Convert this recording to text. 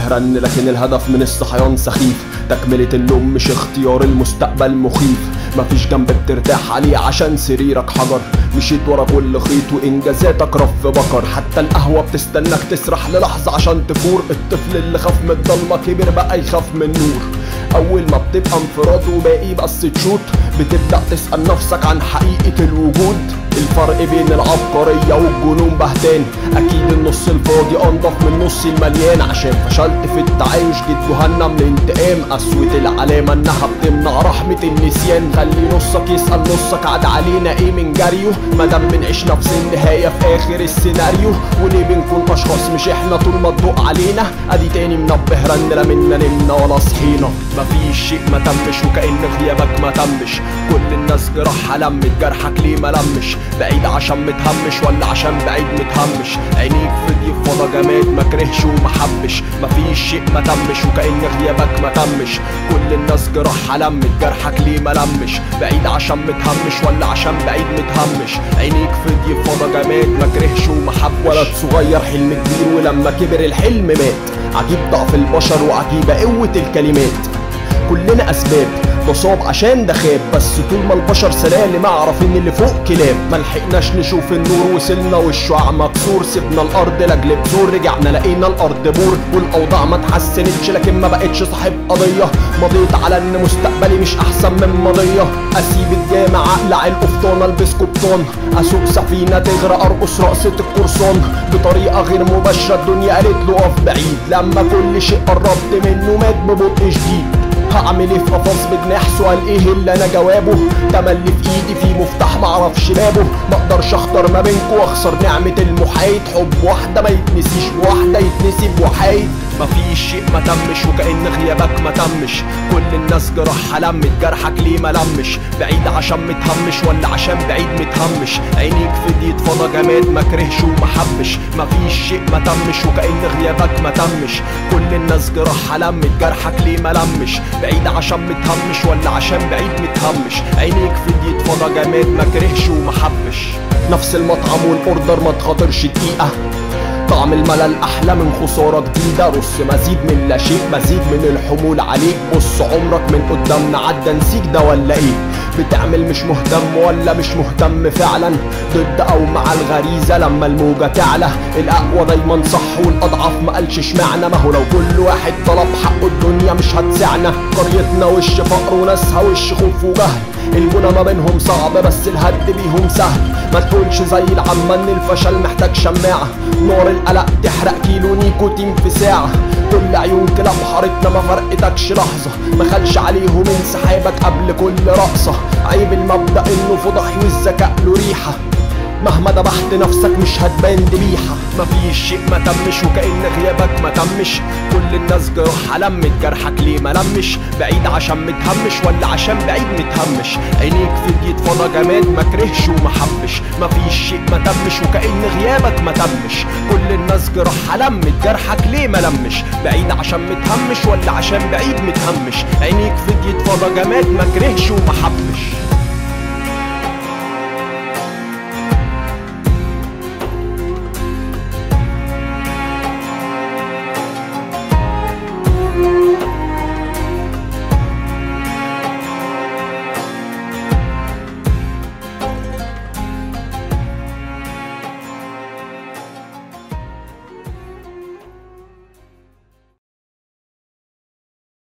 منبه رن، لكن الهدف من الصحيان سخيف. تكملة النوم مش اختيار، المستقبل مخيف. مفيش جنب بترتاح عليه عشان سريرك حجر. مشيت ورا كل خيط وانجازاتك رف بكر. حتى القهوة بتستناك تسرح للحظة عشان تفور. الطفل اللي خاف من الضلمة كبر بقى يخاف من النور. اول ما بتبقى انفراد وباقي بس تشوت، بتبدأ تسأل نفسك عن حقيقة الوجود. الفرق بين العبقرية والجنون بهتان. اكيد النص الفاضي انضف من النص المليان. عشان فشلت في التعايش جيت جهنم الانتقام. قسوة العلامة انها بتمنع رحمة النسيان. خلي نصك يسأل نصك عاد علينا ايه من جريه. مادام بنعيش نفس النهاية في اخر السيناريو. وليه بنكون اشخاص مش احنا طول ما تدق علينا. ادي تاني منبه رن، لا منا نمنا ولا صحينا. مفيش شيء ما تمش وكأن غيابك ما تمش. كل الناس جراحها لمت، جرحك ليه ما لمش. بعيد عشان متهمش ولا عشان بعيد متهمش. عينيك فضي فضا جماد ما كرهش وما حبش. مفيش شيء ما تمش وكأن غيابك ما تمش. كل الناس جراحها لمت، جرحك ليه ما لمش. بعيد عشان متهمش ولا عشان بعيد متهمش. عينيك فضي فضا جماد ما كرهش وما حبش. ولد صغير حلم كبير ولما كبر الحلم مات. عجيب ضعف البشر وعجيبة قوة الكلمات. كلنا اسباب نصاب عشان ده خاب. بس طول ما البشر سلالم اعرف ان اللي فوق كلاب. ملحقناش نشوف النور وصلنا والشعاع مكسور. سيبنا الارض لاجل بذور، رجعنا لقينا الارض بور. والاوضاع ما اتحسنتش لكن ما بقتش صاحب قضيه. مضيت على ان مستقبلي مش احسن من ماضيه. اسيب الجامع اقلع القفطان البس قبطان. اسوق سفينه تغرق ارقص رقصه القرصان. بطريقه غير مباشره الدنيا قالت له اقف بعيد. لما كل شيء قربت منه مات ببطء شديد. هعمل ايه في قفص بجناح؟ سؤال ايه اللي انا جوابه؟ تملي في ايدي في مفتاح معرفش بابه. مقدرش اختار ما بينكو واخسر نعمة المحايد. حب واحدة ما يتنسيش بواحدة يتنسي بوحايد. مفيش شيء ما تمش وكأن غيابك ما تمش. كل الناس جراحها لمت، جرحك ليه ما لمش. بعيد عشان متهمش ولا عشان بعيد متهمش. عينيك فضيت فضا جماد ما كرهش وما حبش. مفيش شيء ما تمش وكأن غيابك ما تمش. كل الناس جراحها لمت، جرحك ليه ما لمش. بعيد عشان متهمش ولا عشان بعيد متهمش. عينيك فضيت فضا جماد ما كرهش وما حبش. نفس المطعم والاوردر ما تخاطرش دقيقة. طعم الملل احلى من خسارة جديدة. رص مزيد من لا شيء، مزيد من الحمول عليك. بص عمرك من قدامنا عدى نسيك ده ولا ايه؟ بتعمل مش مهتم ولا مش مهتم فعلا؟ ضد او مع الغريزة لما الموجة تعلى. الاقوى دايما صح والاضعف ما قالش اشمعنى. ما هو لو كل واحد طلب حقه الدنيا مش هتسعنا. قريتنا وش فقر وناسها وش خوف وجهل. البنا ما بينهم صعب بس الهد بيهم سهل. ما تقولش زي العامة ان الفشل محتاج شماعة. نار القلق تحرق كيلو نيكوتين في ساعة. كل عيون كلاب حارتنا ما فرقتكش لحظة. ما خلش عليهم انسحابك قبل كل رقصة. عيب المبدأ انه فضحي والذكاء له ريحة. مهما دبحت نفسك مش هتبان ذبيحة. مفيش شيء ما تمش وكأن غيابك ما تمش. كل الناس جروحها لمت، جرحك ليه ما لمش. بعيد عشان متهمش ولا عشان بعيد متهمش. عينيك فضيت فضا جماد ما كرهش وما حبش. مفيش شيء ما تمش وكأن غيابك ما تمش. كل الناس جروحها لمت، جرحك ليه ما لمش. بعيد عشان متهمش ولا عشان بعيد متهمش. عينيك فضيت فضا جماد ما كرهش وما حبش.